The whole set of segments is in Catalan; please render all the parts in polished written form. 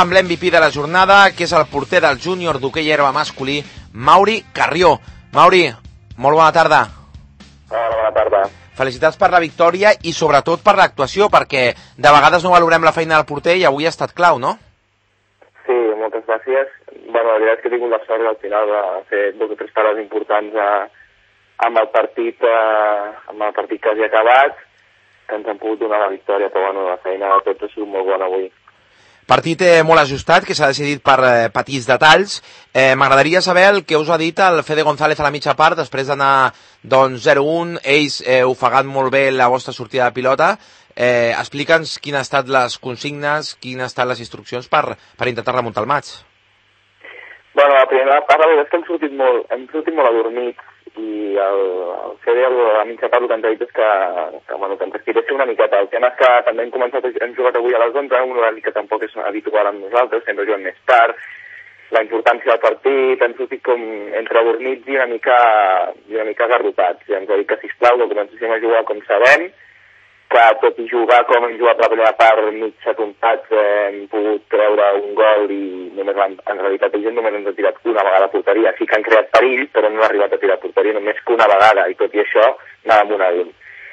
amb l'MVP de la jornada, que és el porter del júnior d'hoquei herba masculí, Mauri Carrió. Mauri, molt bona tarda. Hola, bona tarda. Felicitats per la victòria i sobretot per l'actuació, perquè de vegades no valorem la feina del porter i avui ha estat clau, no? Sí, moltes gràcies. Bueno, la veritat és que he tingut la sort al final de fer 2 o 3 parades importants amb el partit que hagi acabat, que ens han pogut donar la victòria, però bueno, la feina de tots ha sigut molt bona avui. Partit molt ajustat, que s'ha decidit per petits detalls. M'agradaria saber el que us ha dit el Fede González a la mitja part, després d'anar 0-1, ells ofegant molt bé la vostra sortida de pilota. Explica'ns quines han estat les consignes, quines han estat les instruccions per intentar remuntar el maig. Bueno, la primera part, la veritat és que hem sortit molt adormits, i el Fede a la mitja part el que ens ha dit és que ens estiréssim una miqueta. El tema és que també hem jugat avui a les 11, un horari que tampoc és habitual amb nosaltres, sempre juguem més tard, la importància del partit, hem sortit com entre adormits i una mica garrotats. I ens ha dit que, sisplau, que comencéssim a jugar com sabem, que tot i jugar com hem jugat la primera part mig atompats, hem pogut treure un gol i només en realitat ells només ens han tirat una vegada a porteria. Sí que han creat perill, però no han arribat a tirar a porteria només que una vegada, i tot i això anàvem 1-1.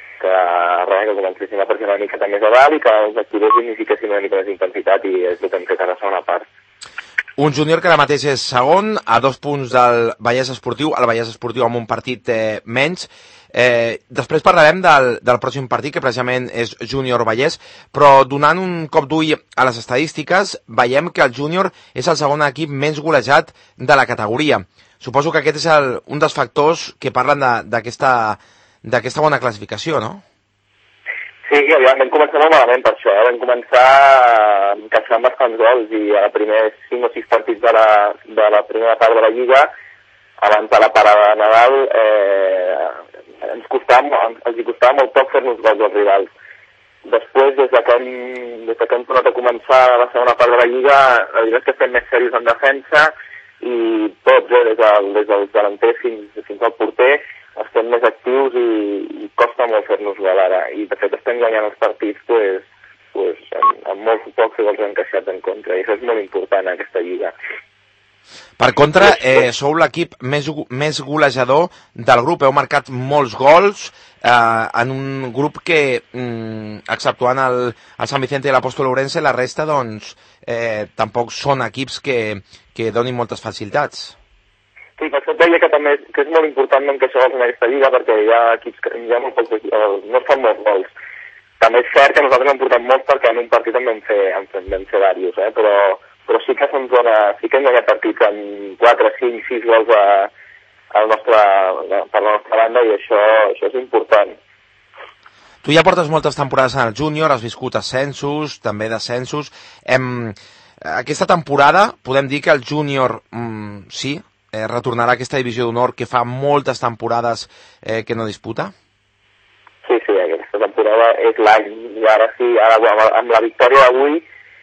Que comencéssim a pressionar una mica més a dalt i que ens activéssim i fiquéssim una mica més d'intensitat, i és el que hem fet a la segona part. Un júnior que ara mateix és segon, a 2 punts del Vallès Esportiu, el Vallès Esportiu amb un partit menys. Després parlarem del pròxim partit, que precisament és Júnior Vallès, però donant un cop d'ull a les estadístiques, veiem que el júnior és el segon equip més golejat de la categoria. Suposo que aquest és un dels factors que parlen d'aquesta bona classificació, no? Sí, vam començar molt malament per això. Vam començar encaixant bastants gols, i a primers 5 o 6 partits de la primera part de la Lliga, abans de la parada de Nadal, els costava molt poc fer-nos gols als rivals. Després, des que hem tornat a començar la segona part de la Lliga, la veritat és que estem més serios en defensa, i tots, des dels delanters fins al porter, estem més actius i costa molt fer-nos gol ara. I de fet estem guanyant els partits amb molts pocs gols encaixats en contra, i això és molt important en aquesta lliga. Per contra, sou l'equip més golejador del grup. Heu marcat molts gols en un grup que, exceptuant el Sant Vicente i l'Apòstol Ourense, la resta, doncs, tampoc són equips que donin moltes facilitats. Sí, per això et deia que també és molt important no encaixar gols en aquesta lliga, perquè hi ha equips que hi ha molt pocs, no es fan molts gols. També és cert que nosaltres hem portat molts, perquè en un partit en vam fer diversos, però sí que se'ns dona, sí que hem guanyat partits amb 4, 5, 6 gols per la nostra banda, i això és important. Tu ja portes moltes temporades en el júnior, has viscut ascensos, també descensos. Aquesta temporada podem dir que el júnior, sí, retornarà a aquesta divisió d'honor que fa moltes temporades que no disputa? Sí, aquesta temporada és l'any, i ara sí, amb la victòria d'avui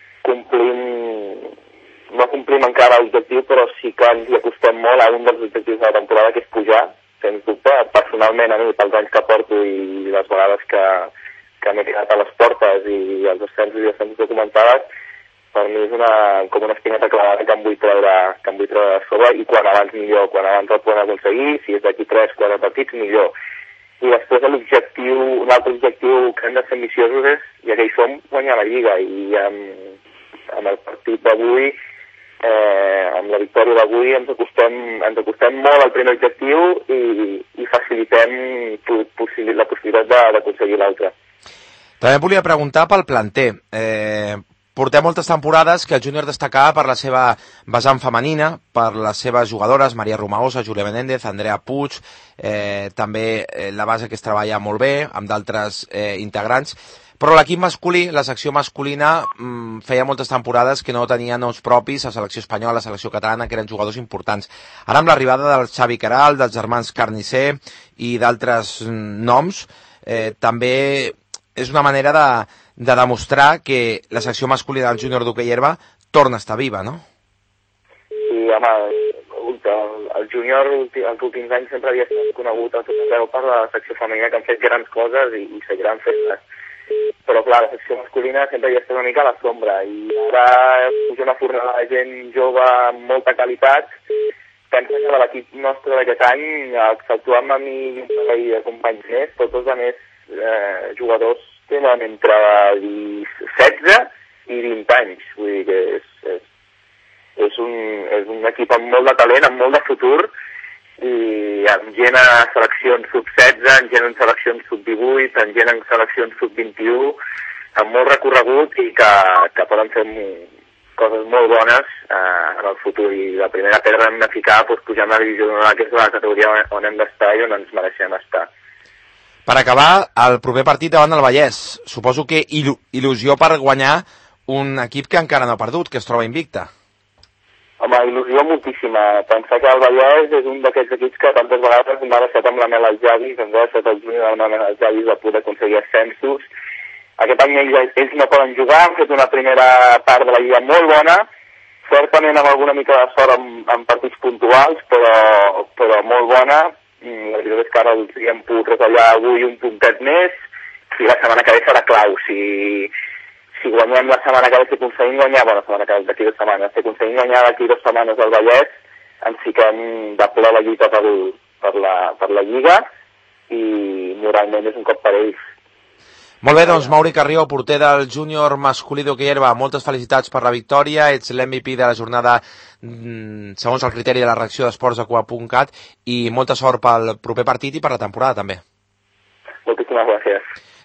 no complim encara l'objectiu, però sí que ens hi acostem molt a un dels objectius de la temporada, que és pujar, sens dubte. Personalment, a mi, pels anys que porto i les vegades que m'he quedat a les portes i els ascensos i ascensos documentades, per mi és com una espineta clavada que em vull treure de sobre, i quan abans millor, quan abans el podem aconseguir, si és d'aquí 3-4 partits, millor. I després un altre objectiu que hem de ser ambiciosos és, ja que hi som, guanyar la Lliga, i amb el partit d'avui, amb la victòria d'avui, ens acostem molt al primer objectiu i facilitem la possibilitat d'aconseguir l'altre. També et volia preguntar pel planter. Portem moltes temporades que el júnior destacava per la seva vessant femenina, per les seves jugadores, Maria Romagosa, Júlia Menéndez, Andrea Puig, també la base que es treballa molt bé, amb d'altres integrants. Però l'equip masculí, la secció masculina, feia moltes temporades que no tenia noms propis, a selecció espanyola, a la selecció catalana, que eren jugadors importants. Ara, amb l'arribada del Xavi Queralt, dels germans Carnicer i d'altres noms, també és una manera de demostrar que la secció masculina del júnior d'hoquei herba torna a estar viva, no? Sí, home, el júnior els últims anys sempre havia estat conegut a tot arreu per la secció femenina, que han fet grans coses i seguiran fent-les. però clar, la secció masculina sempre hi està una mica a la sombra, i ara puja una fornada de gent jove amb molta qualitat. Penso que de l'equip nostre d'aquest any, exceptuant a mi i un parell de companys més, tots els altres jugadors tenen entre 16 i 20 anys, vull dir que és un equip amb molt de talent, amb molt de futur, i amb gent a seleccions sub-16, amb gent en seleccions sub-18, amb gent en seleccions sub-21, amb molt recorregut i que poden fer coses molt bones en el futur. I la primera pedra hem de ficar pujant a la divisió d'honor, que és la categoria on hem d'estar i on ens mereixem estar. Per acabar, el proper partit davant del Vallès. Suposo que il·lusió per guanyar un equip que encara no ha perdut, que es troba invicte. Home, il·lusió moltíssima. Pensar que el Vallès és un d'aquests equips que tantes vegades m'ha deixat amb la mel als llavis, ens ha deixat el júnior amb la mel als llavis de poder aconseguir ascensos. Aquest any ells no poden jugar, han fet una primera part de la lliga molt bona, certament amb alguna mica de sort en partits puntuals, però molt bona. La veritat és que ara els hem pogut retallar avui un puntet més, i la setmana que ve serà clau. Si guanyem la setmana que ve, si aconseguim guanyar, la setmana que ve d'aquí 2 setmanes, si aconseguim guanyar d'aquí 2 setmanes al Vallès, ens fiquem de ple la lluita per la Lliga, i moralment és un cop per ells. Molt bé, doncs Mauri Carrió, porter del júnior masculí d'hoquei herba, moltes felicitats per la victòria, ets l'MVP de la jornada segons el criteri de la reacció d'esportsaquà.cat, i molta sort pel proper partit i per la temporada també. Moltíssimes gràcies.